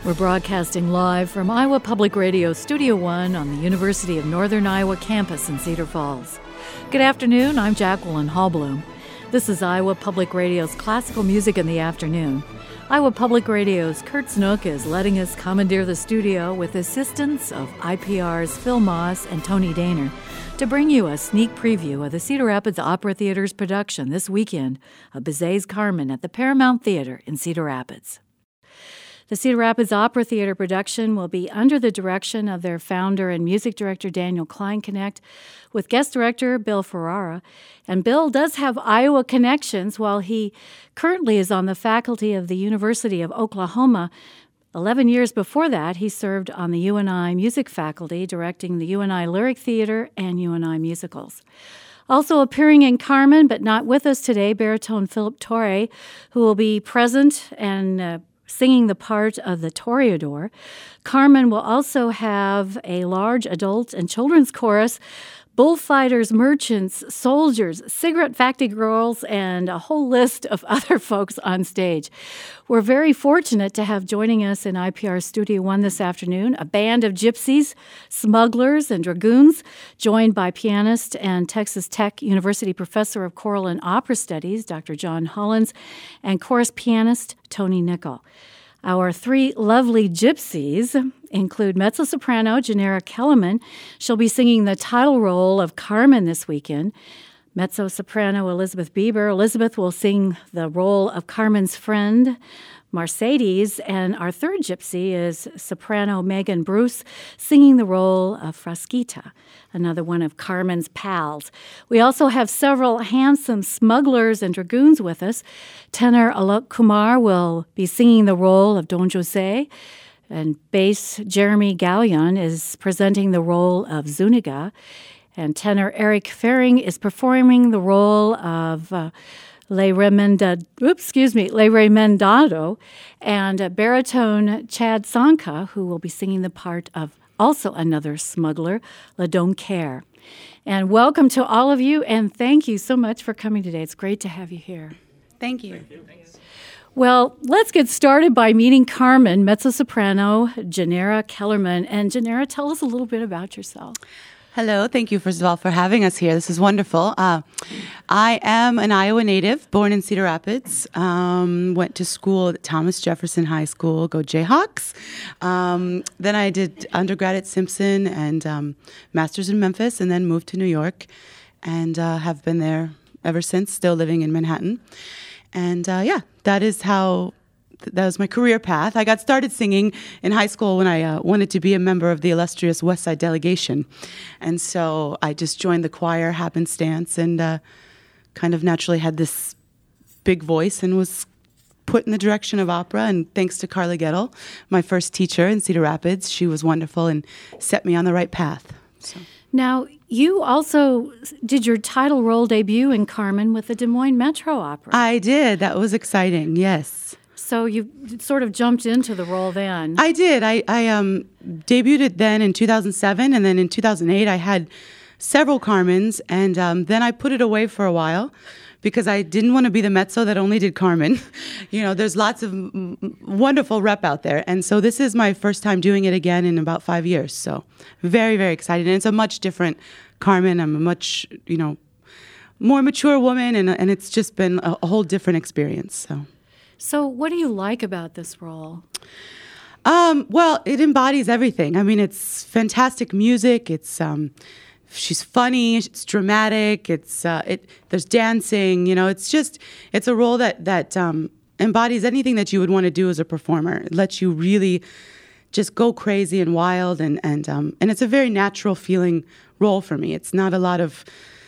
We're broadcasting live from Iowa Public Radio Studio One on the University of Northern Iowa campus in Cedar Falls. Good afternoon, I'm Jacqueline Hallblum. This is Iowa Public Radio's Classical Music in the Afternoon. Iowa Public Radio's Kurt Snook is letting us commandeer the studio with assistance of IPR's Phil Moss and Tony Daner to bring you a sneak preview of the Cedar Rapids Opera Theater's production this weekend of Bizet's Carmen at the Paramount Theater in Cedar Rapids. The Cedar Rapids Opera Theater production will be under the direction of their founder and music director Daniel Kleinknecht, with guest director Bill Ferrara. And Bill does have Iowa connections while he currently is on the faculty of the University of Oklahoma. 11 years before that, he served on the UNI music faculty, directing the UNI Lyric Theater and UNI musicals. Also appearing in Carmen, but not with us today, baritone Philip Torre, who will be present and singing the part of the Toreador. Carmen will also have a large adult and children's chorus, bullfighters, merchants, soldiers, cigarette factory girls, and a whole list of other folks on stage. We're very fortunate to have joining us in IPR Studio One this afternoon a band of gypsies, smugglers, and dragoons, joined by pianist and Texas Tech University professor of choral and opera studies, Dr. John Hollins, and chorus pianist Tony Nickel. Our three lovely gypsies include mezzo-soprano Janera Kellerman. She'll be singing the title role of Carmen this weekend. Mezzo-soprano Elizabeth Bieber. Elizabeth will sing the role of Carmen's friend, Mercedes, and our third gypsy is soprano Megan Bruce, singing the role of Frasquita, another one of Carmen's pals. We also have several handsome smugglers and dragoons with us. Tenor Alok Kumar will be singing the role of Don Jose, and bass Jeremy Gallion is presenting the role of Zuniga, and tenor Eric Fering is performing the role of Le Remendado, and baritone Chad Sanka, who will be singing the part of also another smuggler, Le Doncaire. And welcome to all of you, and thank you so much for coming today. It's great to have you here. Thank you. Well, let's get started by meeting Carmen, mezzo-soprano Janera Kellerman. And Janera, tell us a little bit about yourself. Hello. Thank you, first of all, for having us here. This is wonderful. I am an Iowa native, born in Cedar Rapids. Went to school at Thomas Jefferson High School. Go Jayhawks. Then I did undergrad at Simpson and master's in Memphis, and then moved to New York, and have been there ever since, still living in Manhattan. And that was my career path. I got started singing in high school when I wanted to be a member of the illustrious West Side delegation. And so I just joined the choir happenstance and kind of naturally had this big voice and was put in the direction of opera. And thanks to Carla Gettle, my first teacher in Cedar Rapids, she was wonderful and set me on the right path. So. Now, you also did your title role debut in Carmen with the Des Moines Metro Opera. I did. That was exciting, yes. So you sort of jumped into the role then. I did. I debuted it then in 2007, and then in 2008 I had several Carmens, and then I put it away for a while because I didn't want to be the mezzo that only did Carmen. You know, there's lots of wonderful rep out there, and so this is my first time doing it again in about 5 years, so very, very excited. And it's a much different Carmen. I'm a much, more mature woman, and it's just been a whole different experience, So what do you like about this role? Well, it embodies everything. I mean, it's fantastic music. It's she's funny. It's dramatic. There's dancing. It's a role that embodies anything that you would want to do as a performer. It lets you really just go crazy and wild, and it's a very natural feeling role for me. It's not a lot of,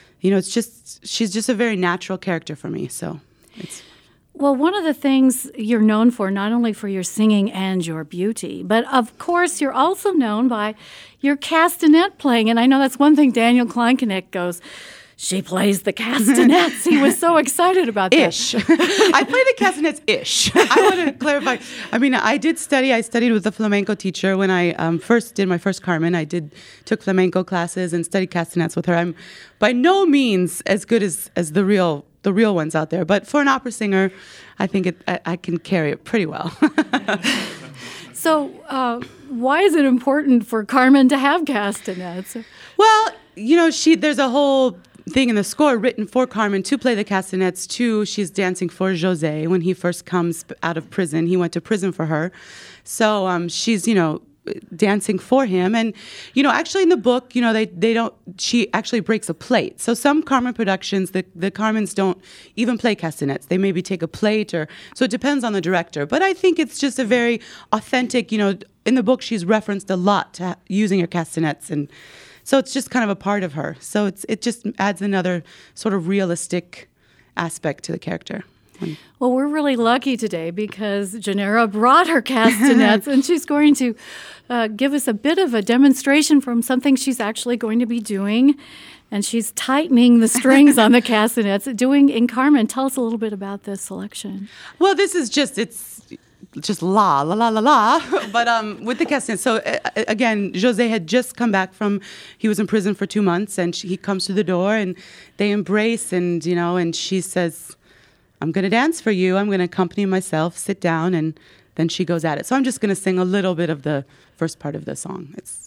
she's just a very natural character for me. So it's. Well, one of the things you're known for, not only for your singing and your beauty, but of course you're also known by your castanet playing. And I know that's one thing Daniel Kleinknecht goes, she plays the castanets. He was so excited about that. Ish. I play the castanets-ish. I want to clarify. I mean, I studied with a flamenco teacher when I first did my first Carmen. Took flamenco classes and studied castanets with her. I'm by no means as good as the real ones out there. But for an opera singer, I think I can carry it pretty well. So why is it important for Carmen to have castanets? Well, there's a whole thing in the score written for Carmen to play the castanets too. She's dancing for José when he first comes out of prison. He went to prison for her. So she's, dancing for him. And, actually in the book, she actually breaks a plate. So some Carmen productions, the Carmens don't even play castanets. They maybe take a plate so it depends on the director. But I think it's just a very authentic, in the book she's referenced a lot to using her castanets. And so it's just kind of a part of her. So it just adds another sort of realistic aspect to the character. Well, we're really lucky today because Gennaro brought her castanets, and she's going to give us a bit of a demonstration from something she's actually going to be doing. And she's tightening the strings on the castanets, doing in Carmen. Tell us a little bit about this selection. Well, this is it's just la, la, la, la, la, but with the castanets. So, again, José had just come back he was in prison for 2 months, and he comes to the door, and they embrace, and, and she says, I'm going to dance for you. I'm going to accompany myself, sit down, and then she goes at it. So I'm just going to sing a little bit of the first part of the song. It's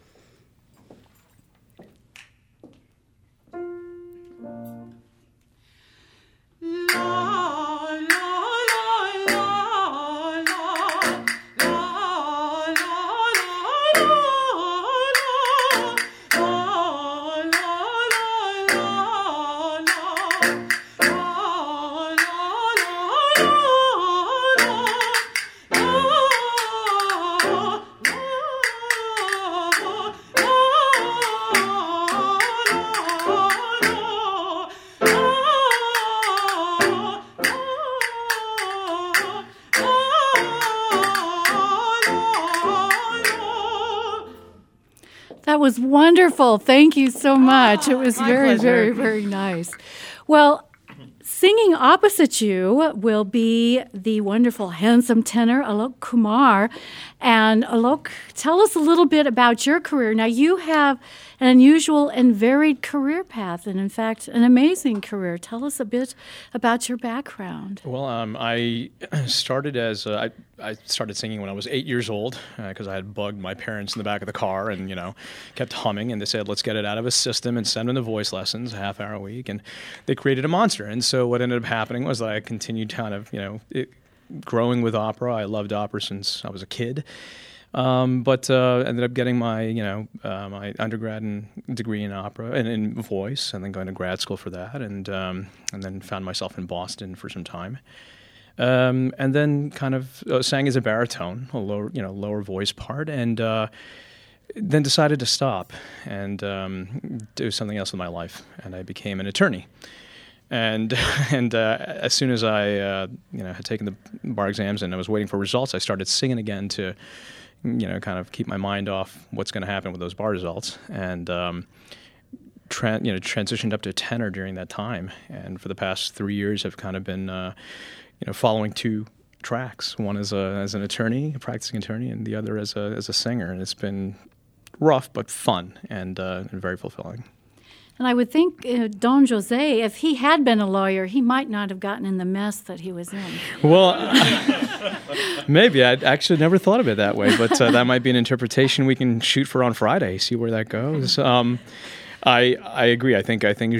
That was wonderful. Thank you so much. It was very, very, very nice. Well, singing opposite you will be the wonderful, handsome tenor Alok Kumar. And Alok, tell us a little bit about your career. Now, you have an unusual and varied career path, and in fact, an amazing career. Tell us a bit about your background. Well, I started I started singing when I was 8 years old because I had bugged my parents in the back of the car and, kept humming. And they said, let's get it out of his system and send him to voice lessons, a half hour a week. And they created a monster. And so what ended up happening was I continued kind of, growing with opera. I loved opera since I was a kid. But ended up getting my, my undergrad degree in opera and in voice, and then going to grad school for that, and then found myself in Boston for some time, and then kind of sang as a baritone, a lower voice part, and then decided to stop and do something else with my life, and I became an attorney. And as soon as I had taken the bar exams and I was waiting for results, I started singing again to kind of keep my mind off what's going to happen with those bar results, and transitioned up to tenor during that time. And for the past 3 years, I've kind of been following two tracks. One as an attorney, a practicing attorney, and the other as a singer. And it's been rough but fun and very fulfilling. And I would think Don José, if he had been a lawyer, he might not have gotten in the mess that he was in. Well, maybe. I'd actually never thought of it that way, but that might be an interpretation we can shoot for on Friday, see where that goes. I agree. I think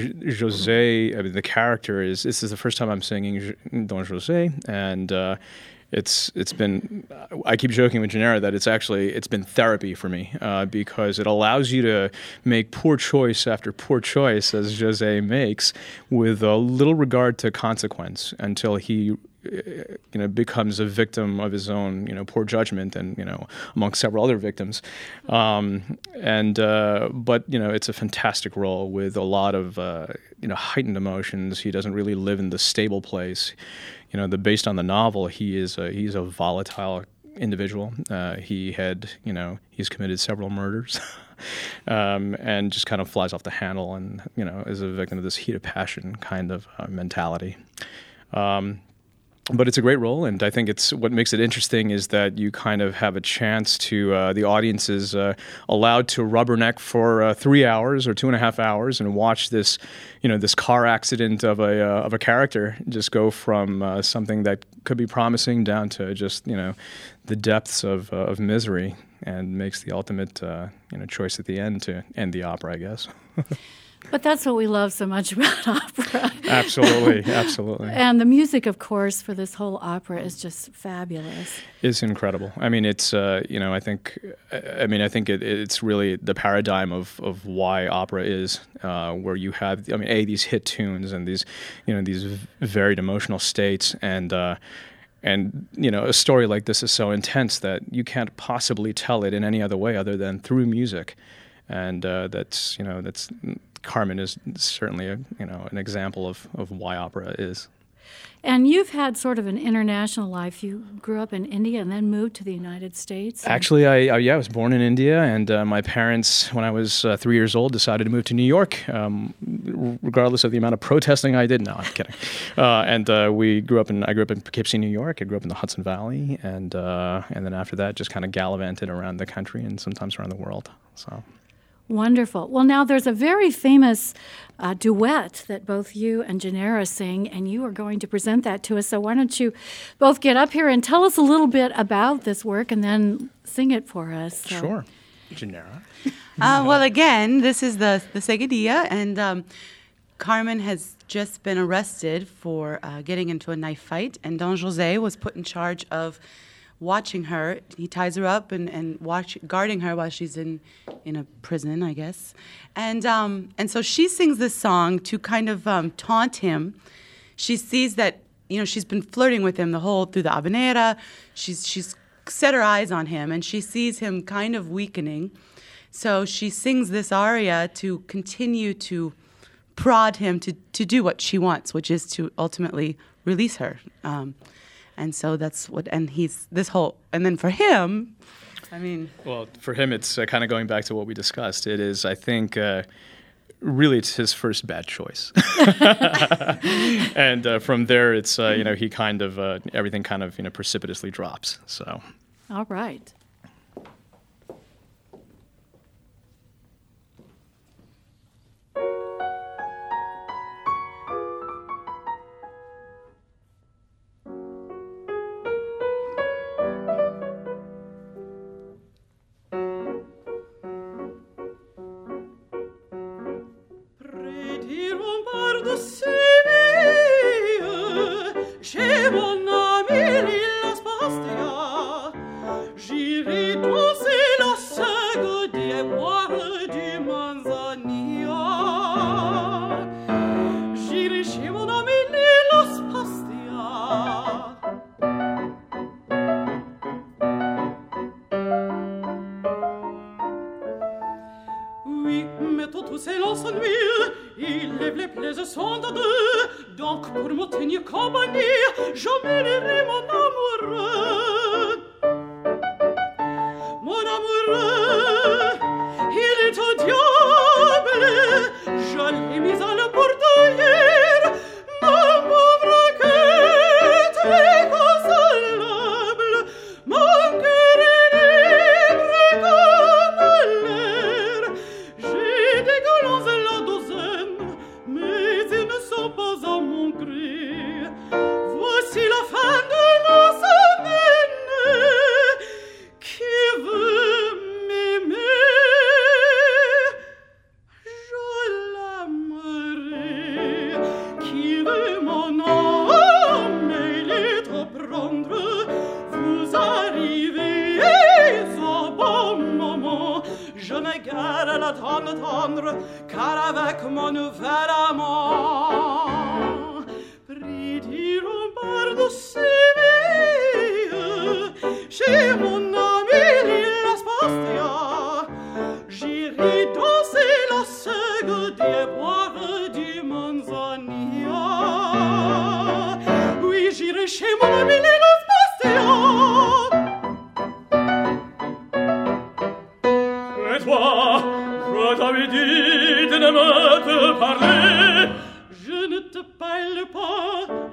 José, the character this is the first time I'm singing Don José, and it's been, I keep joking with Gennaro that it's been therapy for me because it allows you to make poor choice after poor choice, as José makes, with a little regard to consequence until he becomes a victim of his own, poor judgment, and amongst several other victims, but it's a fantastic role with a lot of heightened emotions. He doesn't really live in the stable place. Based on the novel, he's a volatile individual. He's committed several murders, and just kind of flies off the handle, and is a victim of this heat of passion kind of mentality. But it's a great role, and I think it's what makes it interesting is that you kind of have a chance to the audience is allowed to rubberneck for 3 hours or 2.5 hours and watch this, this car accident of a character just go from something that could be promising down to just the depths of misery, and makes the ultimate choice at the end to end the opera, I guess. But that's what we love so much about opera. Absolutely, absolutely. And the music, of course, for this whole opera is just fabulous. It's incredible. I mean, it's I think it's really the paradigm of why opera is, where you have these hit tunes and these varied emotional states, and a story like this is so intense that you can't possibly tell it in any other way other than through music, and that's Carmen is certainly an example of why opera is. And you've had sort of an international life. You grew up in India and then moved to the United States. Actually, I was born in India, and my parents, when I was 3 years old, decided to move to New York, regardless of the amount of protesting I did. No, I'm kidding. I grew up in Poughkeepsie, New York. I grew up in the Hudson Valley, and then after that, just kind of gallivanted around the country and sometimes around the world. So. Wonderful. Well, now there's a very famous duet that both you and Gennaro sing, and you are going to present that to us. So why don't you both get up here and tell us a little bit about this work and then sing it for us. So. Sure. Gennaro. Well, again, this is the Seguidilla, and Carmen has just been arrested for getting into a knife fight, and Don José was put in charge of watching her. He ties her up and guarding her while she's in a prison, I guess. And so she sings this song to kind of taunt him. She sees that she's been flirting with him through the habanera. She's set her eyes on him, and she sees him kind of weakening. So she sings this aria to continue to prod him to do what she wants, which is to ultimately release her. And so that's what, and then for him, Well, for him, it's kind of going back to what we discussed. It is, I think, really it's his first bad choice. And from there, it's, he kind of, everything kind of, precipitously drops, so. All right.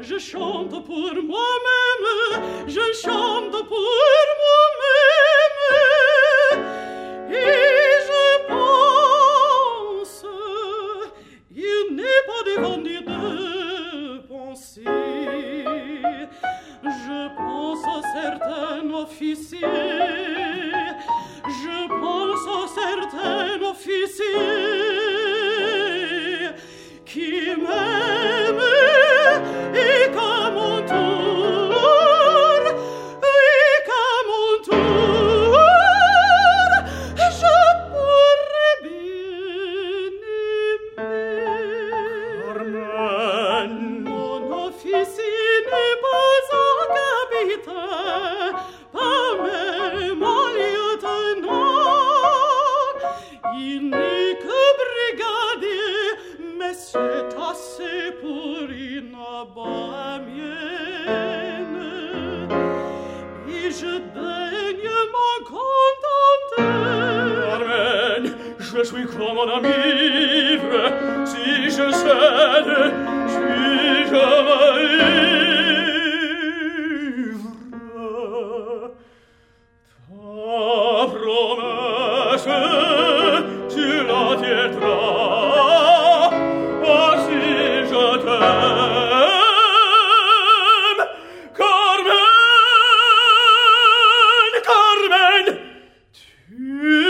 je chante pour moi-même, je chante pour moi-même, et je pense, il n'est pas défendu de penser, je pense à certains officiers, je pense à certains officiers qui m'aiment et qu'à mon tour, je pourrais bien aimer. Carmen, mon officier n'est pas un capitaine, pas même un lieutenant. Il n'est que brigadier, mais c'est assez pour une bohémienne. Et je daigne m'en contenter. Carmen, je suis comme un ami, si je cède, suis-je ivre. Ta promesse, tu la tiendras, si je t'aime. Carmen, Carmen, tu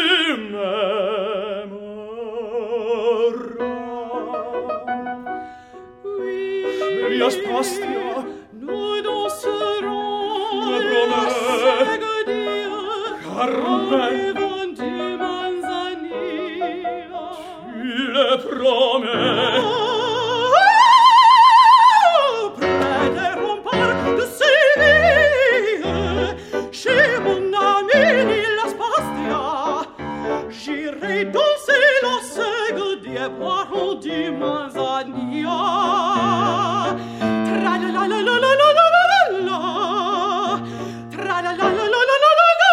m'aimeras. Oui, chérie Aspastia, nous danserons la Segodia, Carmen, du Manzanilla. Tu le promets. Près des remparts de Séville, chez mon ami Nila Spastia, j'irai danser la Segodia, boire du Manzanilla. Tra-la-la-la-la-la-la-la-la-la, tra-la-la-la-la-la-la-la-la.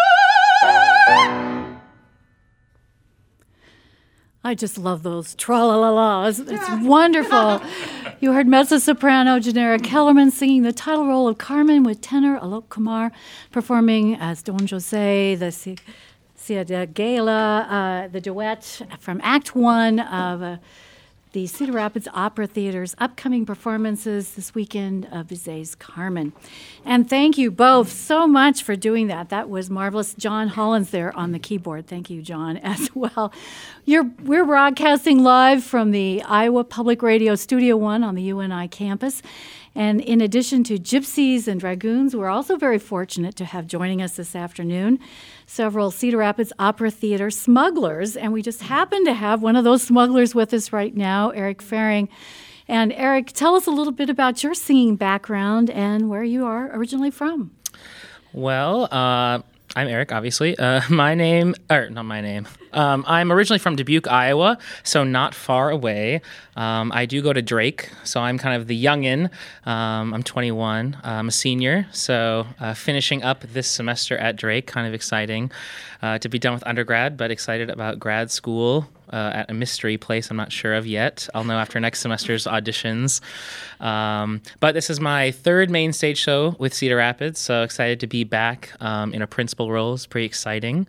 I just love those tra-la-la-las. It's wonderful. You heard mezzo-soprano Janera Kellerman singing the title role of Carmen with tenor Alok Kumar performing as Don Jose, the Ciudad Gala, the duet from Act 1 of the Cedar Rapids Opera Theater's upcoming performances this weekend of Bizet's Carmen. And thank you both so much for doing that. That was marvelous. John Hollins there on the keyboard. Thank you, John, as well. We're broadcasting live from the Iowa Public Radio Studio One on the UNI campus. And in addition to Gypsies and Dragoons, we're also very fortunate to have joining us this afternoon several Cedar Rapids Opera Theater smugglers. And we just happen to have one of those smugglers with us right now, Eric Faring. And Eric, tell us a little bit about your singing background and where you are originally from. Well, I'm Eric, obviously. Not my name. I'm originally from Dubuque, Iowa, so not far away. I do go to Drake, so I'm kind of the youngin'. I'm 21. I'm a senior, so finishing up this semester at Drake, kind of exciting to be done with undergrad, but excited about grad school at a mystery place I'm not sure of yet. I'll know after next semester's auditions. But this is my third main stage show with Cedar Rapids, so excited to be back in a principal role. It's pretty exciting.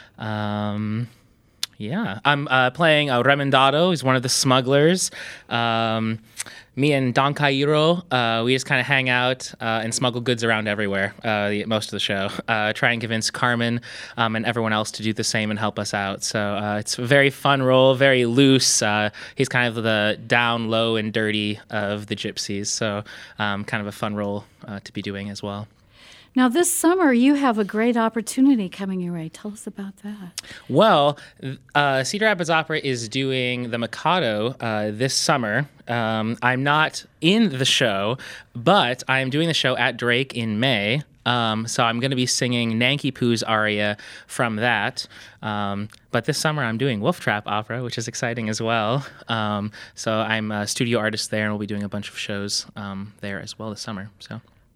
Yeah, I'm playing Remendado. He's one of the smugglers. Me and Don Cairo, we just kind of hang out and smuggle goods around everywhere most of the show. Try and convince Carmen and everyone else to do the same and help us out. So it's a very fun role, very loose. He's kind of the down, low, and dirty of the Gypsies. So kind of a fun role to be doing as well. Now, this summer, you have a great opportunity coming your way. Tell us about that. Well, Cedar Rapids Opera is doing The Mikado this summer. I'm not in the show, but I'm doing the show at Drake in May. So I'm going to be singing Nanki Poo's aria from that. But this summer, I'm doing Wolf Trap Opera, which is exciting as well. So I'm a studio artist there, and we'll be doing a bunch of shows there as well this summer. So.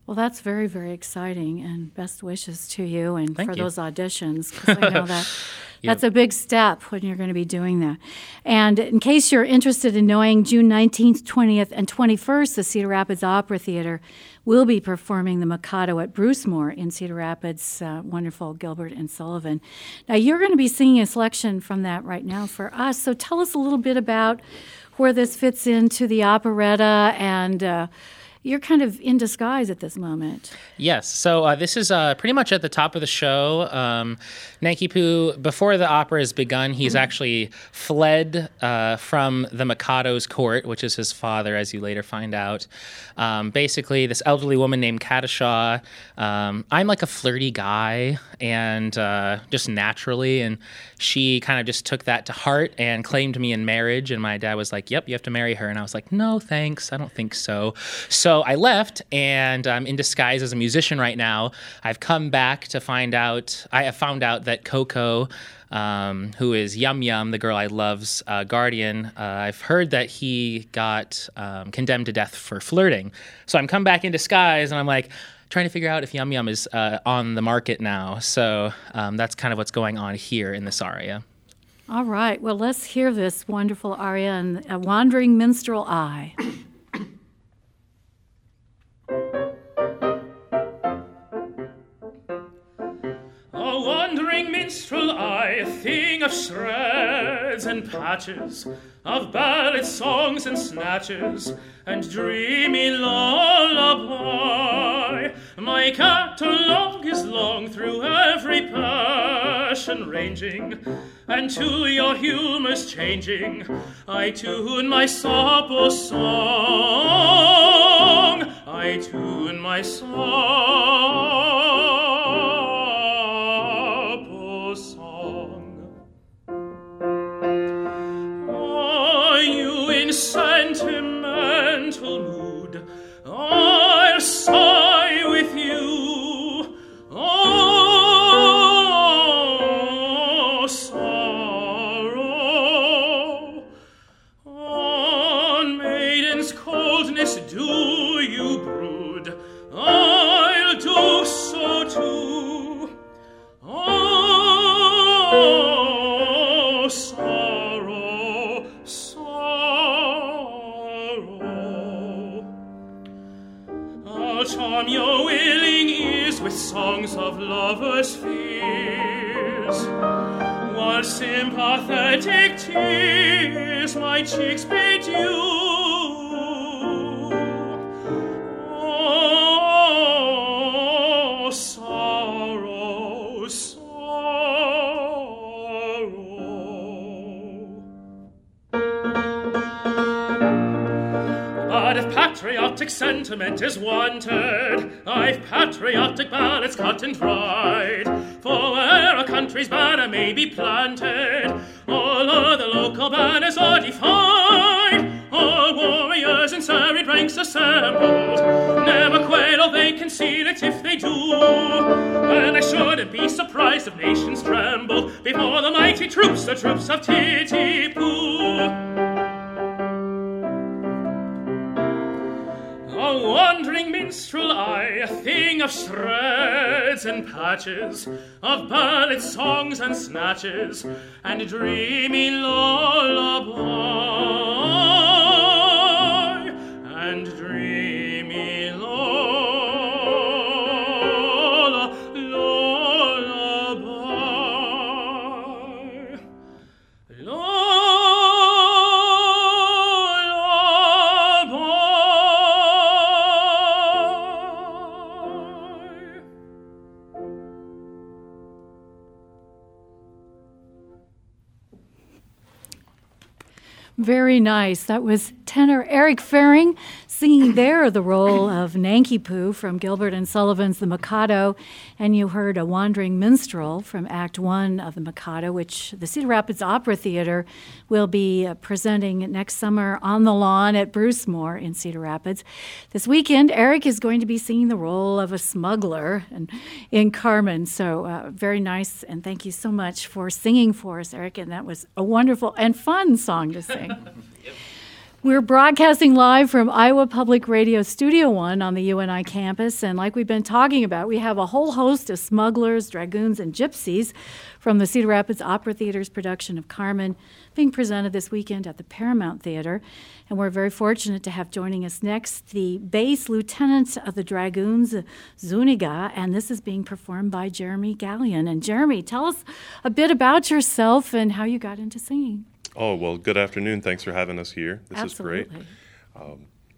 Well, that's very, very exciting, and best wishes to you and Thank for you. those auditions, because I know that Yep. that's a big step when you're going to be doing that. And in case you're interested in knowing, June 19th, 20th, and 21st, the Cedar Rapids Opera Theater will be performing the Mikado at Brucemore in Cedar Rapids, wonderful Gilbert and Sullivan. Now, you're going to be singing a selection from that right now for us, so tell us a little bit about where this fits into the operetta, and you're kind of in disguise at this moment. Yes. So this is pretty much at the top of the show. Nanki Poo, before the opera has begun, he's actually fled from the Mikado's court, which is his father, as you later find out. Basically, this elderly woman named Kadishaw. I'm like a flirty guy, and just naturally, and she kind of just took that to heart and claimed me in marriage. And my dad was like, "Yep, you have to marry her." And I was like, "No, thanks. I don't think so." So I left, and I'm in disguise as a musician right now. I've come back to find out. I have found out that Coco, who is Yum Yum, the girl I love's guardian, I've heard that he got condemned to death for flirting. So I'm come back in disguise, and I'm like trying to figure out if Yum Yum is on the market now. So that's kind of what's going on here in this aria. All right. Well, let's hear this wonderful aria in A Wandering Minstrel Eye. A wandering minstrel eye, a thing of shreds and patches, of ballad songs and snatches, and dreamy lullaby. My catalogue is long through every passion ranging, and to your humours changing, I tune my supple song. I tune my supple song. Are you in sentimental mood? I'll sigh with you. Oh, sorrow. On maiden's coldness do you brood? I'll do so too. Oh, sorrow, sorrow. I'll charm your willing ears with songs of lovers' fears, while sympathetic tears my cheeks bedew. Oh, sorrow, sorrow. But if patriotic sentiment is wanted, I've patriotic ballads cut and dried. For where a country's banner may be planted, all other local banners are defied. All warriors in serried ranks assembled, never quail or they conceal it if they do. And I shouldn't be surprised if nations tremble before the mighty troops, the troops of Titipu. A wandering minstrel eye, a thing of shreds and patches, of ballad songs and snatches, and dreamy lullaby, and dreamy lullaby. Very nice. That was tenor Eric Faring singing there the role of Nanki Poo from Gilbert and Sullivan's The Mikado, and you heard A Wandering Minstrel from Act 1 of The Mikado, which the Cedar Rapids Opera Theater will be presenting next summer on the lawn at Brucemore in Cedar Rapids. This weekend, Eric is going to be singing the role of a smuggler in Carmen, so very nice, and thank you so much for singing for us, Eric, and that was a wonderful and fun song to sing. We're broadcasting live from Iowa Public Radio Studio One on the UNI campus, and like we've been talking about, we have a whole host of smugglers, dragoons, and gypsies from the Cedar Rapids Opera Theater's production of Carmen being presented this weekend at the Paramount Theater. And we're very fortunate to have joining us next the bass lieutenant of the Dragoons, Zuniga, and this is being performed by Jeremy Gallion. And Jeremy, tell us a bit about yourself and how you got into singing. Oh, well, good afternoon. Thanks for having us here. This Absolutely. is great.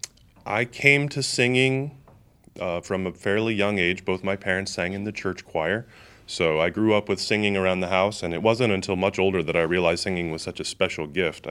I came to singing from a fairly young age. Both my parents sang in the church choir. So I grew up with singing around the house, and it wasn't until much older that I realized singing was such a special gift.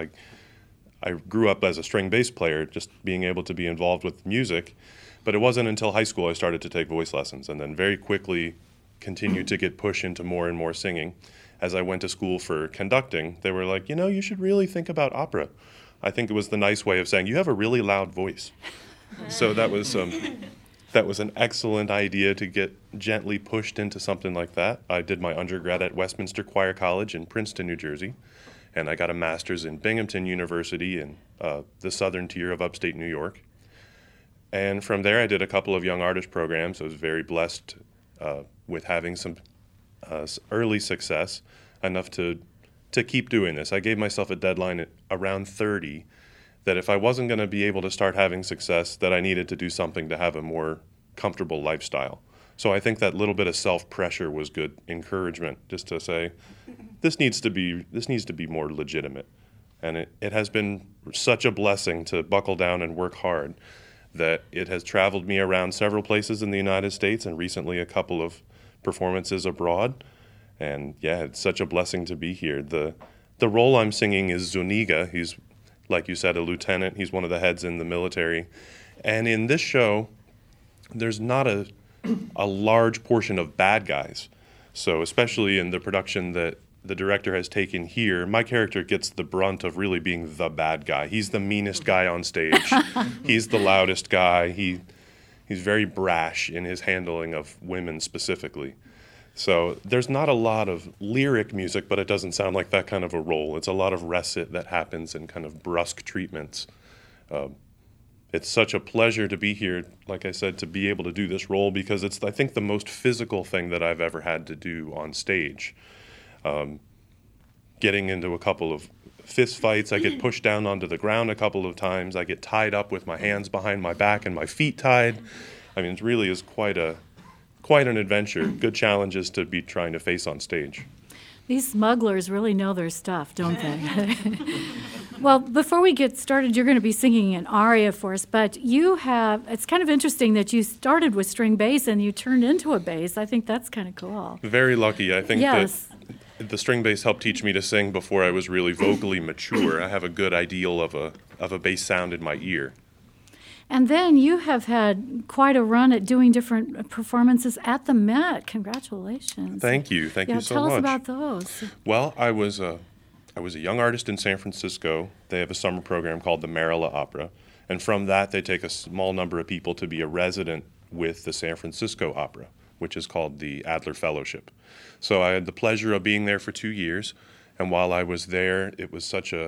I grew up as a string bass player, just being able to be involved with music, but it wasn't until high school I started to take voice lessons, and then very quickly continued to get pushed into more and more singing. As I went to school for conducting, they were like, you should really think about opera. I think it was the nice way of saying, you have a really loud voice. So that was an excellent idea to get gently pushed into something like that. I did my undergrad at Westminster Choir College in Princeton, New Jersey, and I got a master's in Binghamton University in the southern tier of upstate New York. And from there, I did a couple of young artist programs. I was very blessed with having some early success, enough to keep doing this. I gave myself a deadline at around 30 that if I wasn't going to be able to start having success, that I needed to do something to have a more comfortable lifestyle. So I think that little bit of self-pressure was good encouragement, just to say, this needs to be more legitimate. And it has been such a blessing to buckle down and work hard that it has traveled me around several places in the United States and recently a couple of performances abroad. And yeah, it's such a blessing to be here. The role I'm singing is Zuniga. He's, like you said, a lieutenant. He's one of the heads in the military. And in this show, there's not a large portion of bad guys. So especially in the production that the director has taken here, my character gets the brunt of really being the bad guy. He's the meanest guy on stage. He's the loudest guy. He's very brash in his handling of women specifically. So there's not a lot of lyric music, but it doesn't sound like that kind of a role. It's a lot of recit that happens in kind of brusque treatments. It's such a pleasure to be here, like I said, to be able to do this role because it's, I think, the most physical thing that I've ever had to do on stage. Getting into a couple of fist fights, I get pushed down onto the ground a couple of times. I get tied up with my hands behind my back and my feet tied. I mean, it really is quite an adventure. Good challenges to be trying to face on stage. These smugglers really know their stuff, don't they? Well, before we get started, you're going to be singing an aria for us, but it's kind of interesting that you started with string bass and you turned into a bass. I think that's kind of cool. Very lucky. I think yes. that the string bass helped teach me to sing before I was really vocally mature. I have a good ideal of a bass sound in my ear. And then you have had quite a run at doing different performances at the Met. Congratulations. Thank you. Thank you so much. Tell us about those. Well, I was a young artist in San Francisco. They have a summer program called the Marilla Opera. And from that, they take a small number of people to be a resident with the San Francisco Opera, which is called the Adler Fellowship. So I had the pleasure of being there for 2 years. And while I was there, it was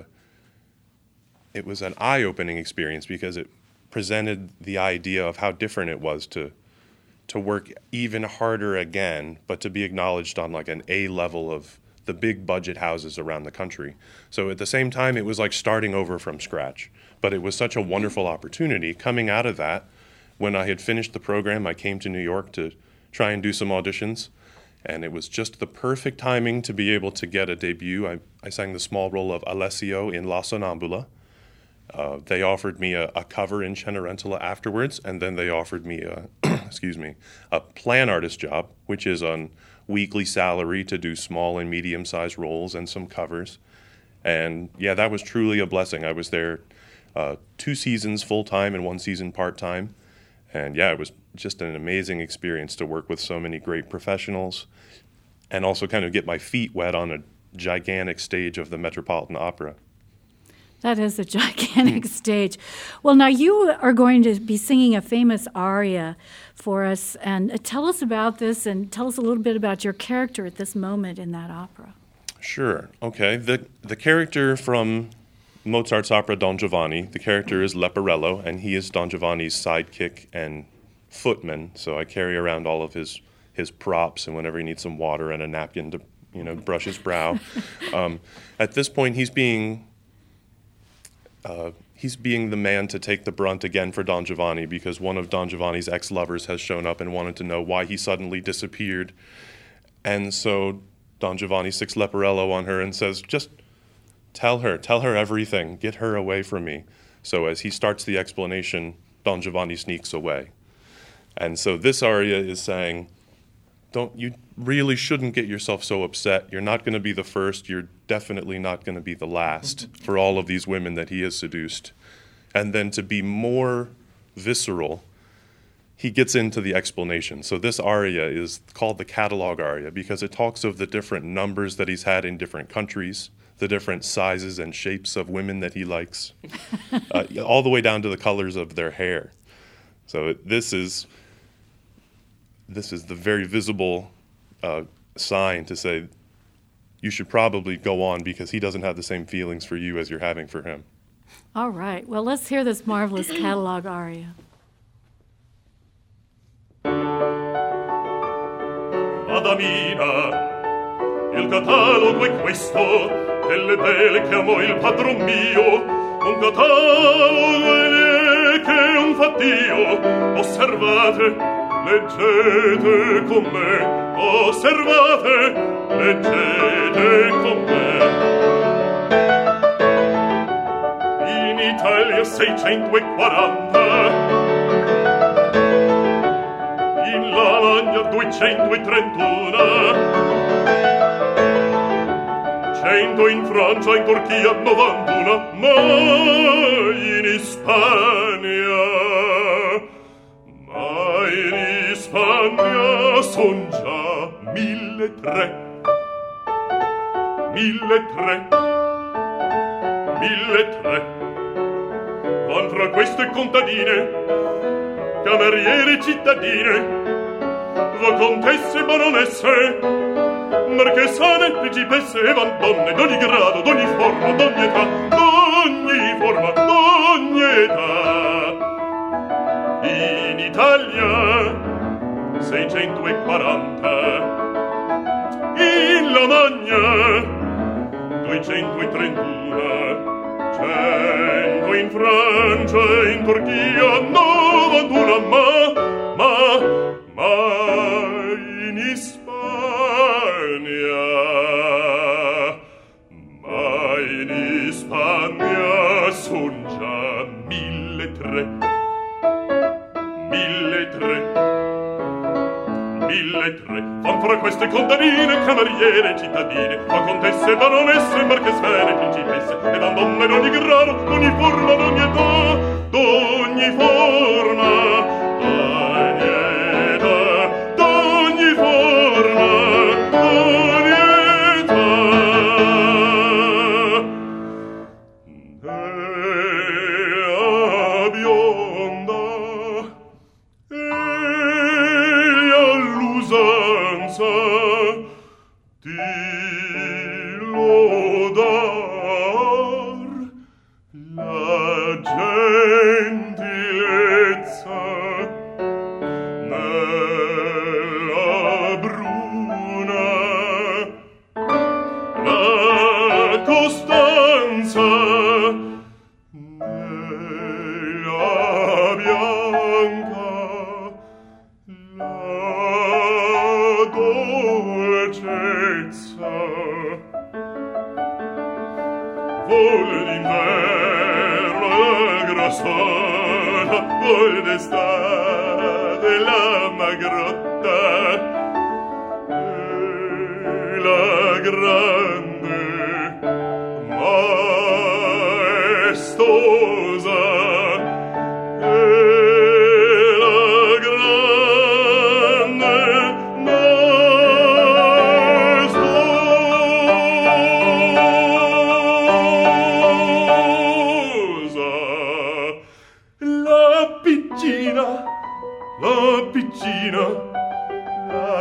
an eye-opening experience because it presented the idea of how different it was to work even harder again, but to be acknowledged on like an A level of the big budget houses around the country. So at the same time, it was like starting over from scratch. But it was such a wonderful opportunity. Coming out of that, when I had finished the program, I came to New York to try and do some auditions. And it was just the perfect timing to be able to get a debut. I sang the small role of Alessio in La Sonnambula. They offered me a cover in Cenerentola afterwards, and then they offered me a plan artist job, which is on weekly salary to do small and medium-sized roles and some covers. And yeah, that was truly a blessing. I was there 2 seasons full-time and 1 season part-time. And yeah, it was just an amazing experience to work with so many great professionals and also kind of get my feet wet on a gigantic stage of the Metropolitan Opera. That is a gigantic stage. Well, now you are going to be singing a famous aria for us. And tell us about this and tell us a little bit about your character at this moment in that opera. Sure. Okay. The character from Mozart's opera Don Giovanni. The character is Leporello, and he is Don Giovanni's sidekick and footman. So I carry around all of his props, and whenever he needs some water and a napkin to, brush his brow. At this point, he's being the man to take the brunt again for Don Giovanni, because one of Don Giovanni's ex-lovers has shown up and wanted to know why he suddenly disappeared. And so Don Giovanni sticks Leporello on her and says, just tell her everything, get her away from me. So as he starts the explanation, Don Giovanni sneaks away. And so this aria is saying, you really shouldn't get yourself so upset. You're not going to be the first. You're definitely not going to be the last for all of these women that he has seduced. And then to be more visceral, he gets into the explanation. So this aria is called the catalog aria because it talks of the different numbers that he's had in different countries, the different sizes and shapes of women that he likes, all the way down to the colors of their hair. So this is the very visible sign to say you should probably go on because he doesn't have the same feelings for you as you're having for him. All right. Well, let's hear this marvelous catalog aria. Adamina, il catalogo è questo, delle belle che amò il padron mio, un catalogo che non fa Dio. Osservate, leggete con me, osservate, leggete con me. In Italia 640, in Lavagna 231, 100 in Francia, in Turchia 91, ma in Spagna son già 1.300. 1.300. Van fra queste contadine, cameriere cittadine, va contesse baronesse, marchesane, principesse e van donne d'ogni grado, d'ogni forma, d'ogni età, d'ogni forma, d'ogni età. In Italia 640, in Lamagna 231, 100 in Francia e in Turchia 91, ma in Spagna son già 1.300. 1.300. Fan fra queste contadine, cameriere, cittadine, ma contesse, baronesse, marchesane, principesse, e van donne d'ogni grado, d'ogni forma, d'ogni età, d'ogni forma, d'ogni età, d'ogni forma, d'ogni età. Dea bionda di lodar la gentilezza nella bruna, la costanza nella bianca, dolcezza. Vol d'inverno la grossola, vol d'estate la magrotta, e la grande maestosa,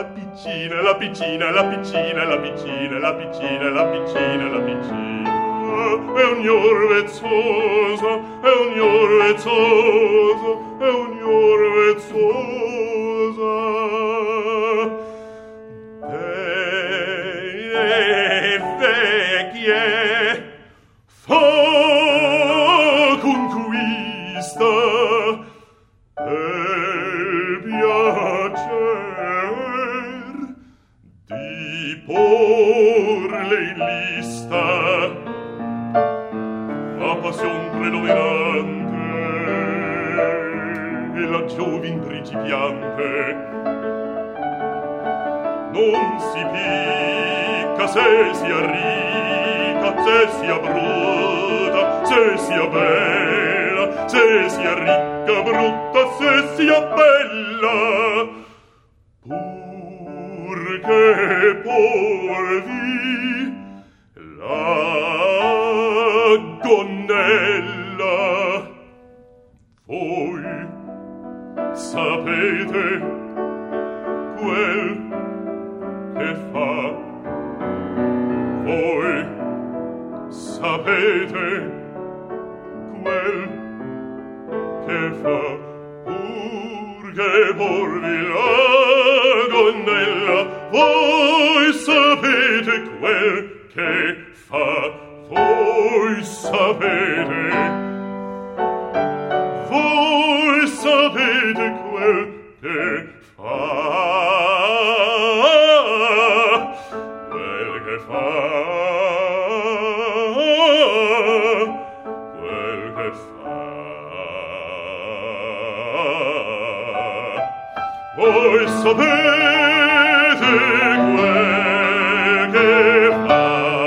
la piccina, la piccina, la piccina, la piccina, la piccina, la piccina, unior vezzosa, unior vezzosa, unior vezzosa. Vecchie, conquista, del piacer di porle in lista a passion predominante e la giovin principiante non si picca se sia ricca, se sia brutta, se sia bella, se sia ricca, brutta, se sia bella, purché porvi la gonnella. Voi sapete quel che fa, voi sapete quel che fa, purché porvi la gonnella. Voi sapete quel che fa, voi sapete, voi sapete quel che fa, quel che fa, quel che fa. Voi sapete quel che fa.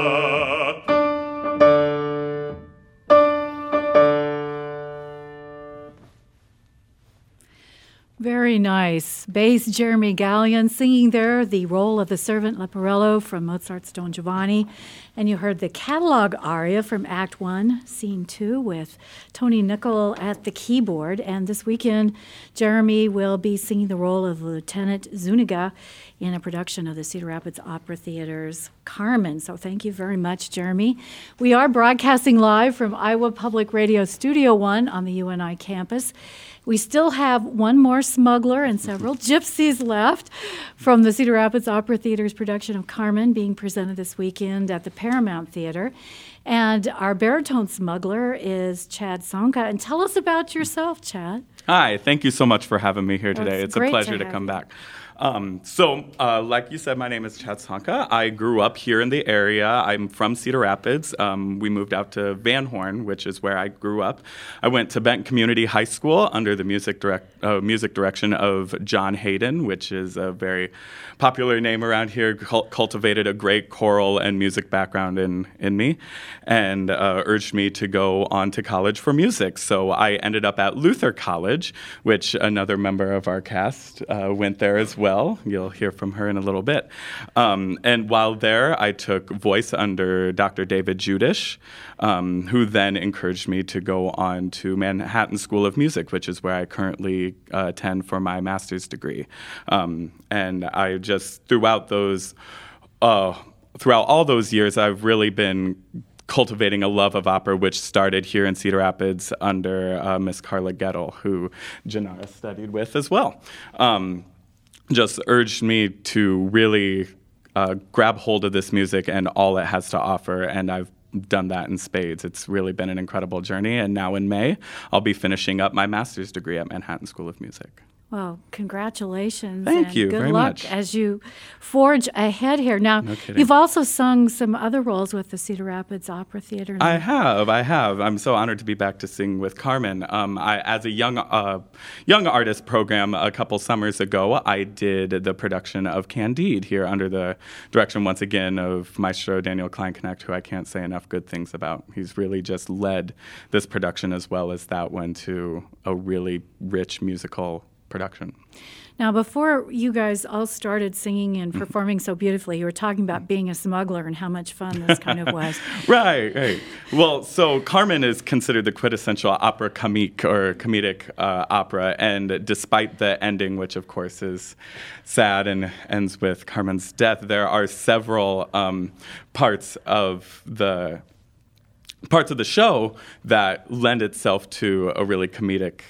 Very nice. Bass Jeremy Gallion singing there the role of the servant Leporello from Mozart's Don Giovanni. And you heard the catalog aria from Act 1, Scene 2 with Tony Nicol at the keyboard. And this weekend, Jeremy will be singing the role of Lieutenant Zuniga in a production of the Cedar Rapids Opera Theater's Carmen. So thank you very much, Jeremy. We are broadcasting live from Iowa Public Radio Studio 1 on the UNI campus. We still have one more smuggler and several gypsies left from the Cedar Rapids Opera Theater's production of Carmen being presented this weekend at the Paramount Theater. And our baritone smuggler is Chad Sonka. And tell us about yourself, Chad. Hi, thank you so much for having me here today. It's a great pleasure to come back. Like you said, my name is Chad Sonka. I grew up here in the area. I'm from Cedar Rapids. We moved out to Van Horn, which is where I grew up. I went to Benton Community High School under the music direction of John Hayden, which is a very popular name around here, cultivated a great choral and music background in me, and urged me to go on to college for music. So I ended up at Luther College, which another member of our cast went there as well. You'll hear from her in a little bit. And while there, I took voice under Dr. David Judish, who then encouraged me to go on to Manhattan School of Music, which is where I currently attend for my master's degree. And I just, throughout all those years, I've really been cultivating a love of opera, which started here in Cedar Rapids under Miss Carla Gettle, who Janara studied with as well. Just urged me to really grab hold of this music and all it has to offer, and I've done that in spades. It's really been an incredible journey, and now in May, I'll be finishing up my master's degree at Manhattan School of Music. Well, congratulations. Thank you good very luck much. as you forge ahead here. Now, No kidding. you've also sung some other roles with the Cedar Rapids Opera Theater. I have. I'm so honored to be back to sing with Carmen. As a young artist program a couple summers ago, I did the production of Candide here under the direction, once again, of Maestro Daniel Kleinknecht, who I can't say enough good things about. He's really just led this production as well as that one to a really rich musical production. Now, before you guys all started singing and performing so beautifully, you were talking about being a smuggler and how much fun this kind of was. Right. Well, so Carmen is considered the quintessential opera comique or comedic opera, and despite the ending, which of course is sad and ends with Carmen's death, there are several parts of the parts of the show that lend itself to a really comedic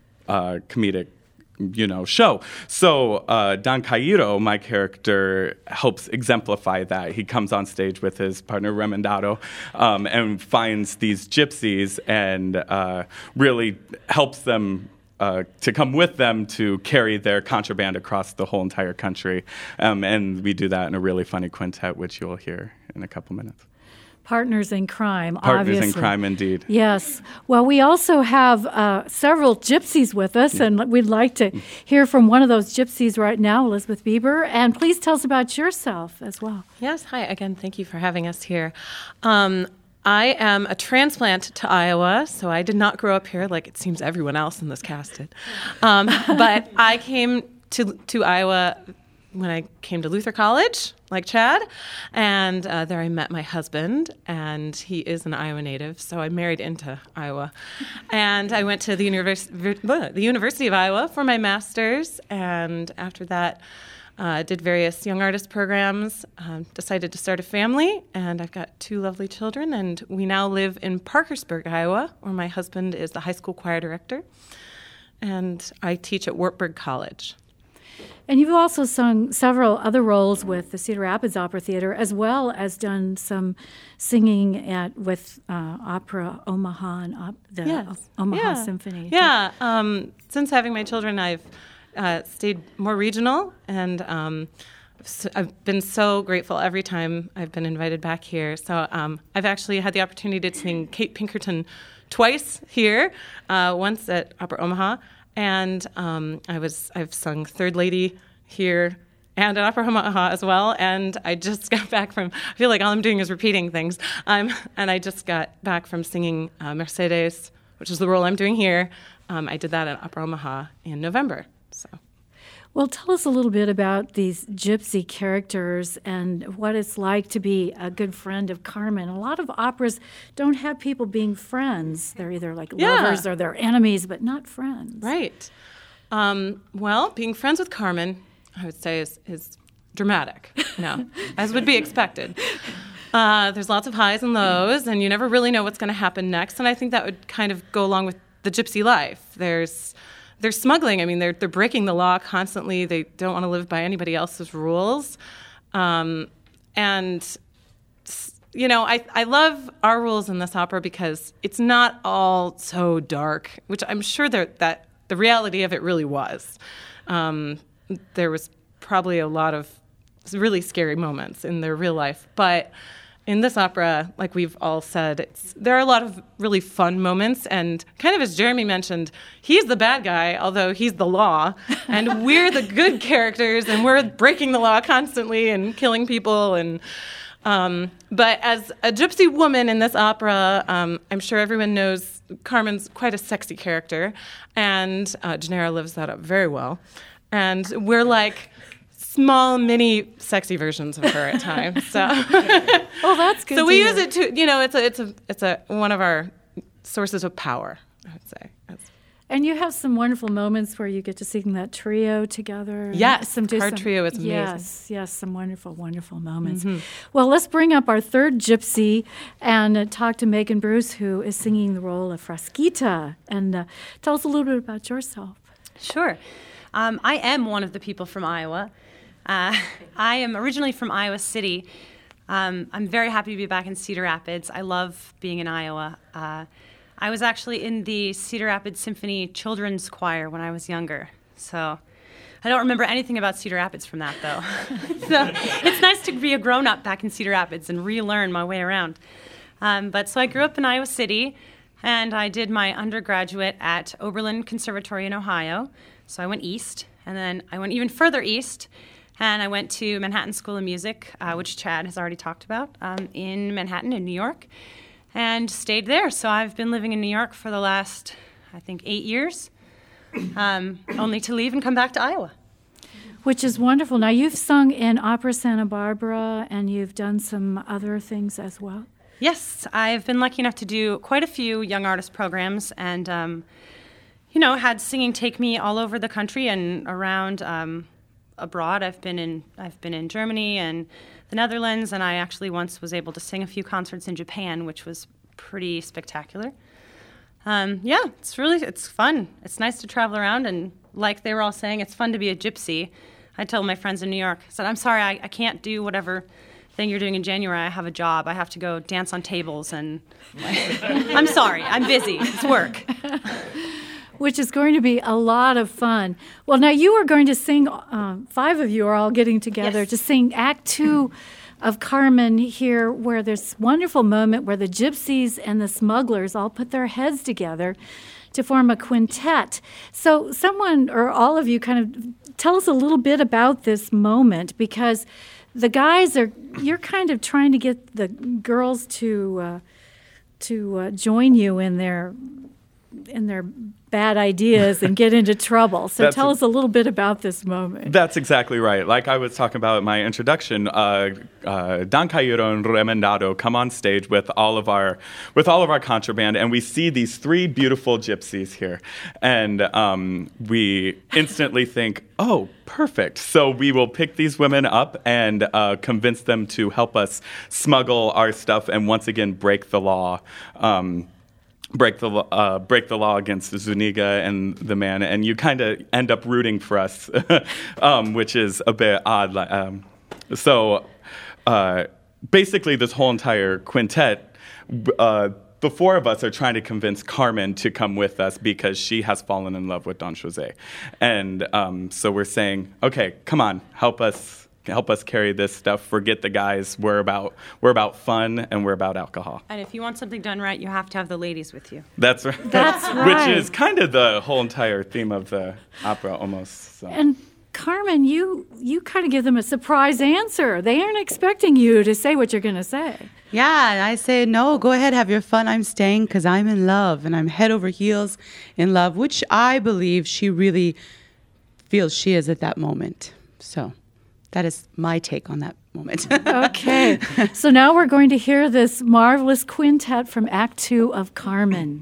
show. So Don Cairo, my character, helps exemplify that. He comes on stage with his partner Remendado and finds these gypsies and really helps them to come with them to carry their contraband across the whole entire country. And we do that in a really funny quintet, which you'll hear in a couple minutes. Partners in crime, Partners obviously. in crime, indeed. Yes. Well, we also have several gypsies with us, and we'd like to hear from one of those gypsies right now, Elizabeth Bieber. And please tell us about yourself as well. Yes. Hi. Again, thank you for having us here. I am a transplant to Iowa, so I did not grow up here like it seems everyone else in this cast did. But I came to Iowa when I came to Luther College, like Chad, and there I met my husband, and he is an Iowa native, so I married into Iowa. And I went to the University of Iowa for my master's, and after that, did various young artist programs, decided to start a family, and I've got 2 lovely children, and we now live in Parkersburg, Iowa, where my husband is the high school choir director, and I teach at Wartburg College. And you've also sung several other roles with the Cedar Rapids Opera Theater, as well as done some singing with Opera Omaha and the Omaha Symphony. Yeah. Since having my children, I've stayed more regional, and I've been so grateful every time I've been invited back here. So I've actually had the opportunity to sing Kate Pinkerton twice here, once at Opera Omaha. And I've sung Third Lady here and at Opera Omaha as well. And I just got back I feel like all I'm doing is repeating things. And I just got back from singing Mercedes, which is the role I'm doing here. I did that at Opera Omaha in November. So. Well, tell us a little bit about these gypsy characters and what it's like to be a good friend of Carmen. A lot of operas don't have people being friends. They're either like lovers or they're enemies, but not friends. Right. Well, being friends with Carmen, I would say, is dramatic, as would be expected. There's lots of highs and lows, and you never really know what's going to happen next. And I think that would kind of go along with the gypsy life. They're smuggling. I mean, they're breaking the law constantly. They don't want to live by anybody else's rules. And, I love our rules in this opera because it's not all so dark, which I'm sure that the reality of it really was. There was probably a lot of really scary moments in their real life. But in this opera, like we've all said, there are a lot of really fun moments, and kind of as Jeremy mentioned, he's the bad guy, although he's the law, and we're the good characters, and we're breaking the law constantly and killing people. And but as a gypsy woman in this opera, I'm sure everyone knows Carmen's quite a sexy character, and Gennaro lives that up very well. And we're like small, mini, sexy versions of her at times. So, that's good. So we use it to, it's a one of our sources of power, I would say. And you have some wonderful moments where you get to sing that trio together. Yes, our trio is amazing. Yes, some wonderful, wonderful moments. Mm-hmm. Well, let's bring up our third gypsy and talk to Megan Bruce, who is singing the role of Frasquita. And tell us a little bit about yourself. Sure. I am one of the people from Iowa. I am originally from Iowa City. I'm very happy to be back in Cedar Rapids. I love being in Iowa. I was actually in the Cedar Rapids Symphony Children's Choir when I was younger. So I don't remember anything about Cedar Rapids from that, though. So it's nice to be a grown-up back in Cedar Rapids and relearn my way around. So I grew up in Iowa City, and I did my undergraduate at Oberlin Conservatory in Ohio. So I went east, and then I went even further east, and I went to Manhattan School of Music, which Chad has already talked about, in Manhattan in New York, and stayed there. So I've been living in New York for the last, I think, 8 years, only to leave and come back to Iowa. Which is wonderful. Now, you've sung in Opera Santa Barbara, and you've done some other things as well. Yes, I've been lucky enough to do quite a few young artist programs, and had singing take me all over the country and around abroad. I've been in Germany and the Netherlands, and I actually once was able to sing a few concerts in Japan, which was pretty spectacular. It's fun. It's nice to travel around, and like they were all saying, it's fun to be a gypsy. I told my friends in New York, I said, I'm sorry, I can't do whatever thing you're doing in January. I have a job. I have to go dance on tables, and I'm sorry, I'm busy. It's work. Which is going to be a lot of fun. Well, now you are going to sing, 5 of you are all getting together to sing Act 2 of Carmen here, where this wonderful moment where the gypsies and the smugglers all put their heads together to form a quintet. So someone or all of you kind of tell us a little bit about this moment, because the guys you're kind of trying to get the girls to join you in their bad ideas and get into trouble. So tell us a little bit about this moment. That's exactly right. Like I was talking about in my introduction, Don Cairo and Remendado come on stage with all of our contraband, and we see these 3 beautiful gypsies here, and we instantly think, oh, perfect. So we will pick these women up and convince them to help us smuggle our stuff and once again break the law. Break the law against Zuniga and the man, and you kind of end up rooting for us, which is a bit odd. Basically, this whole entire quintet, the 4 of us are trying to convince Carmen to come with us because she has fallen in love with Don Jose, and so we're saying, okay, come on, help us carry this stuff. Forget the guys. We're about fun, and we're about alcohol. And if you want something done right, you have to have the ladies with you. That's right. That's right. Which is kind of the whole entire theme of the opera, almost. So. And Carmen, you kind of give them a surprise answer. They aren't expecting you to say what you're going to say. Yeah, and I say, no, go ahead, have your fun. I'm staying because I'm in love, and I'm head over heels in love, which I believe she really feels she is at that moment. So that is my take on that moment. Okay. So now we're going to hear this marvelous quintet from Act 2 of Carmen.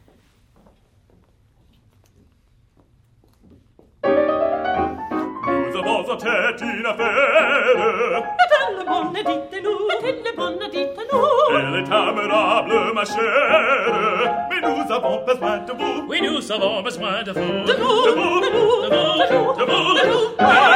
Nous avons en tête une affaire. Elle est admirable, ma chère, mais nous avons besoin de vous. Oui, nous avons besoin de vous. De vous, de vous, de vous, de vous, de vous.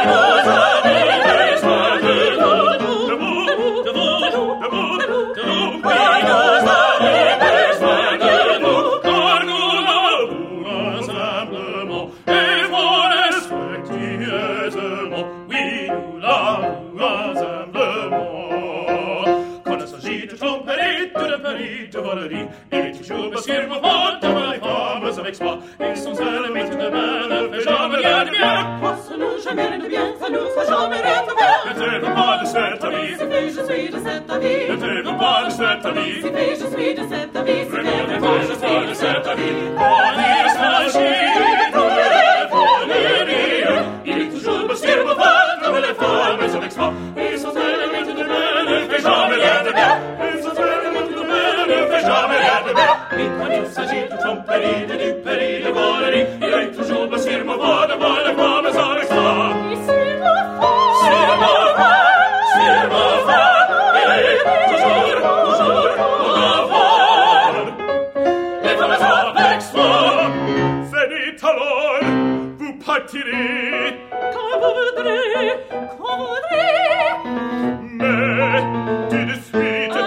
Il est toujours possible pour moi d'avoir les femmes avec soi. Ils sont seuls, mais tout de même ne fait jamais rien de bien. Pense-nous jamais de bien, ça nous fait jamais rien de bien. Ne t'éveille pas de cet avis, si fait je suis de cet avis. Ne t'éveille pas de cet avis, si fait je suis de cet avis. Si fait je suis de cet avis. On y s'agit de rire. Il est toujours possible pour moi d'avoir les femmes avec soi. Ils sont seuls, mais tout de même ne fait jamais rien de bien. Ils sont seuls, mais tout de même ne fait jamais rien de bien. Et quand il s'agit de tromperie, de duperie, de volerie, il est toujours possible pour moi d'avoir les femmes avec soi. C'est ma femme, il est toujours pour avoir les femmes avec soi. Venez alors, vous partirez quand vous voudrez, mais tout de suite.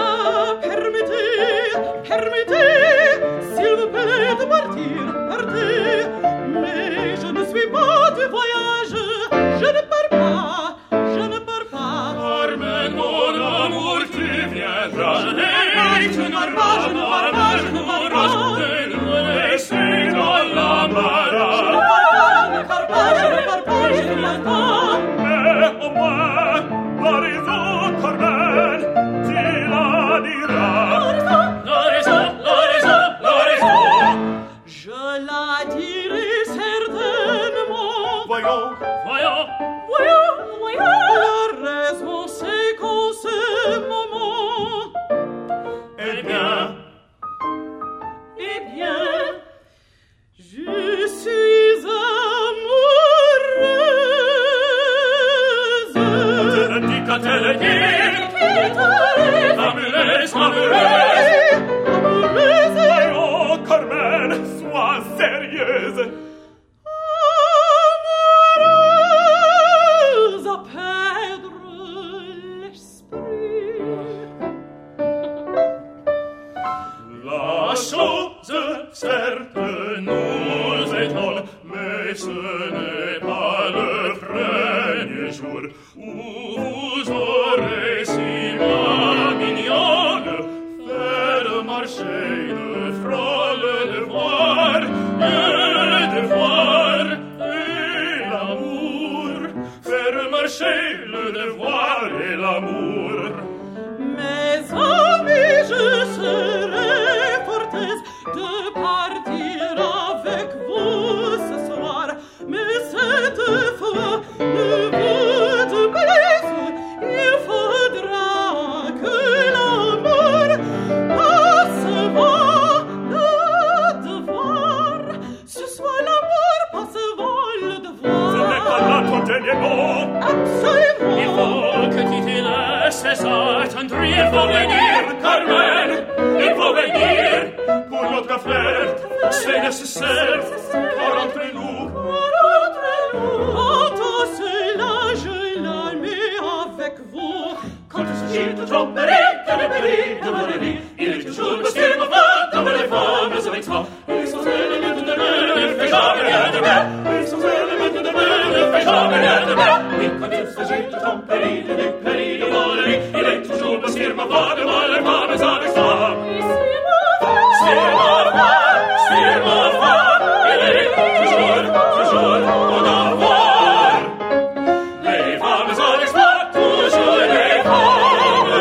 Permettez, s'il vous plaît, de partir, partez. Mais je ne suis pas du voyage, je ne pars pas. Carmen, mon amour, tu viendras. Je ne pars pas. Ne nous laisser dans l'embarras. Je ne pars pas, je ne viens pas. Mais au moins, la raison, Carmen, tu la diras. Je la dirai certainement. Voyons. La raison, c'est qu'en ce moment. Eh bien, je suis amoureuse. Dis quand elle est amoureuse. n'est pas le premier jour où vous aurez si ma mignonne faire marcher de front le devoir et l'amour, faire marcher le devoir et l'amour. Mes amis, je serai fort aise de partir avec vous ce soir, mais cette fois ne vous déplaise, il faudra que l'amour passe le devoir. Ce soit l'amour passe le devoir. Ce n'est pas là ton dernier mot. Absolument. Il faut que tu te laisses attendre. Il faut venir, Carmen. Il faut venir pour notre affaire. C'est nécessaire, car entre nous, Quand cela, je la mets avec vous. quand il s'agit de tromperie, de rêverie, de volerie, il est toujours monsieur ma femme, comme les femmes avec soi. Ils sont éléments de mer, ne fait jamais rien de bien. Ils sont éléments de mer, ne fait jamais rien de bien. Oui, quand il s'agit de tromperie, de duperie, de volerie, il est toujours monsieur ma femme, comme les femmes avec soi. C'est ma femme, c'est ma femme, il est toujours en avoir. Les femmes avec soi, toujours les femmes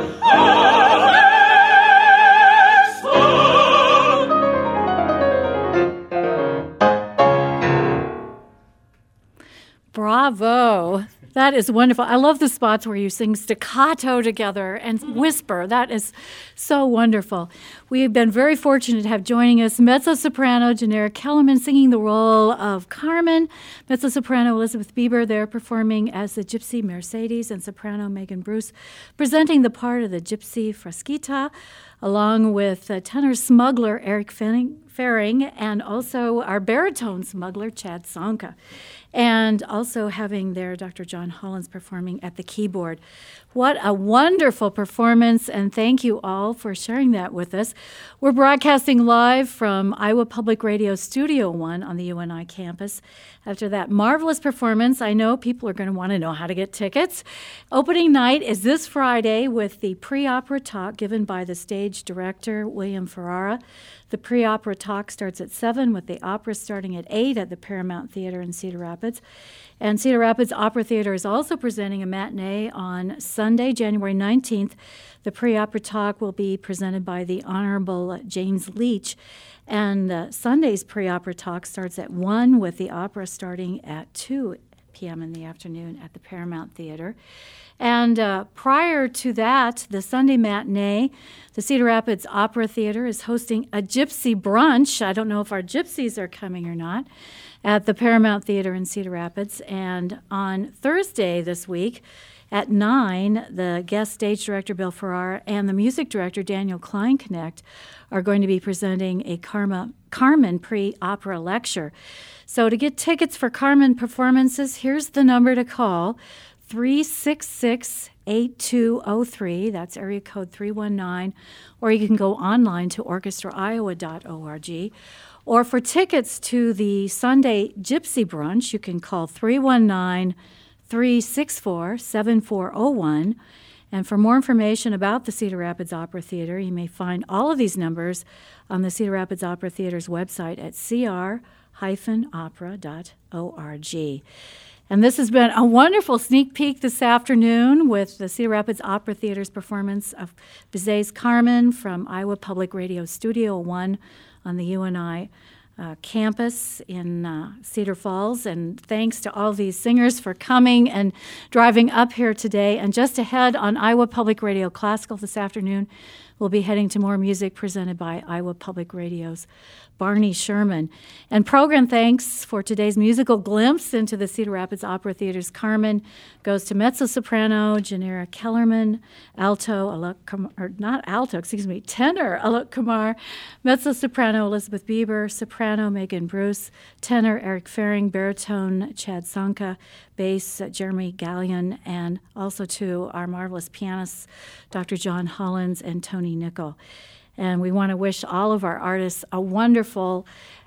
avec soi. Bravo. That is wonderful. I love the spots where you sing staccato together and whisper. That is so wonderful. We've been very fortunate to have joining us mezzo-soprano Janera Kellerman singing the role of Carmen, mezzo-soprano Elizabeth Bieber there performing as the Gypsy Mercedes, and soprano Megan Bruce presenting the part of the Gypsy Frasquita, along with tenor smuggler Eric Faring and also our baritone smuggler Chad Sonka. And also having there Dr. John Hollins performing at the keyboard. What a wonderful performance, and thank you all for sharing that with us. We're broadcasting live from Iowa Public Radio Studio 1 on the UNI campus. After that marvelous performance, I know people are going to want to know how to get tickets. Opening night is this Friday with the pre-opera talk given by the stage director, William Ferrara. The pre-opera talk starts at 7 with the opera starting at 8 at the Paramount Theater in Cedar Rapids. And Cedar Rapids Opera Theater is also presenting a matinee on Sunday, January 19th. The pre-opera talk will be presented by the Honorable James Leach. And Sunday's pre-opera talk starts at 1 with the opera starting at 2 p.m. in the afternoon at the Paramount Theater. And prior to that, the Sunday matinee, the Cedar Rapids Opera Theater is hosting a gypsy brunch. I don't know if our gypsies are coming or not, at the Paramount Theater in Cedar Rapids. And on Thursday this week at 9, the guest stage director, Bill Ferrara, and the music director, Daniel Kleinknecht, are going to be presenting a Carmen pre-opera lecture. So to get tickets for Carmen performances, here's the number to call, 366-8203. That's area code 319. Or you can go online to orchestraiowa.org. Or for tickets to the Sunday Gypsy Brunch, you can call 319-364-7401. And for more information about the Cedar Rapids Opera Theater, you may find all of these numbers on the Cedar Rapids Opera Theater's website at cr-opera.org. And this has been a wonderful sneak peek this afternoon with the Cedar Rapids Opera Theater's performance of Bizet's Carmen from Iowa Public Radio Studio 1 on the UNI campus in Cedar Falls. And thanks to all these singers for coming and driving up here today. And just ahead on Iowa Public Radio Classical this afternoon, we'll be heading to more music presented by Iowa Public Radio's Barney Sherman. And program thanks for today's musical glimpse into the Cedar Rapids Opera Theater's Carmen goes to mezzo-soprano Janera Kellerman, tenor Alok Kumar, mezzo-soprano Elizabeth Bieber, soprano Megan Bruce, tenor Eric Faring, baritone Chad Sonka, bass Jeremy Gallion, and also to our marvelous pianists, Dr. John Hollins and Tony Nickel. And we want to wish all of our artists a wonderful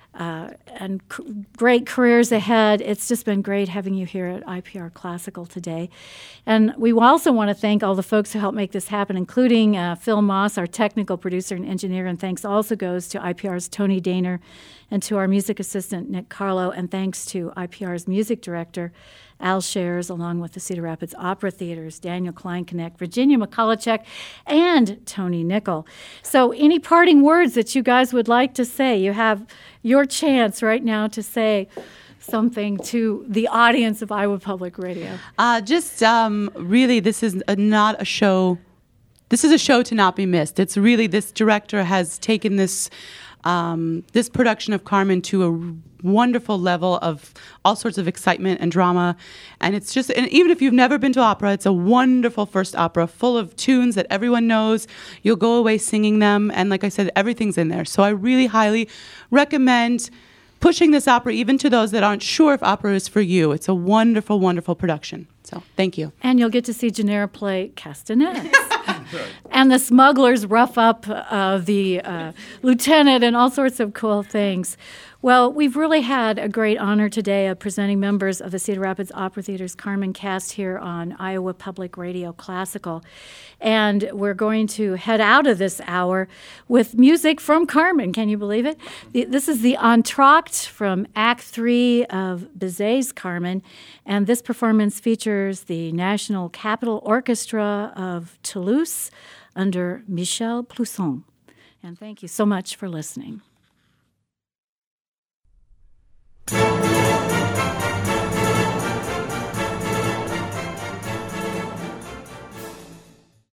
and great careers ahead. It's just been great having you here at IPR Classical today. And we also want to thank all the folks who helped make this happen, including Phil Moss, our technical producer and engineer. And thanks also goes to IPR's Tony Daner and to our music assistant, Nick Carlo. And thanks to IPR's music director, Al Shares, along with the Cedar Rapids Opera Theater's Daniel Kleinknecht, Virginia McCullochek, and Tony Nickel. So any parting words that you guys would like to say? You have your chance right now to say something to the audience of Iowa Public Radio. Really, this is not a show. This is a show to not be missed. It's really, this director has taken this production of Carmen to a wonderful level of all sorts of excitement and drama. And it's just, and even if you've never been to opera, it's a wonderful first opera full of tunes that everyone knows. You'll go away singing them. And like I said, everything's in there. So I really highly recommend pushing this opera even to those that aren't sure if opera is for you. It's a wonderful, wonderful production. So thank you. And you'll get to see Gennaro play Castanets. And the smugglers rough up the lieutenant and all sorts of cool things. Well, we've really had a great honor today of presenting members of the Cedar Rapids Opera Theater's Carmen cast here on Iowa Public Radio Classical. And we're going to head out of this hour with music from Carmen. Can you believe it? This is the entr'acte from Act 3 of Bizet's Carmen. And this performance features the National Capital Orchestra of Toulouse under Michel Plusson. And thank you so much for listening.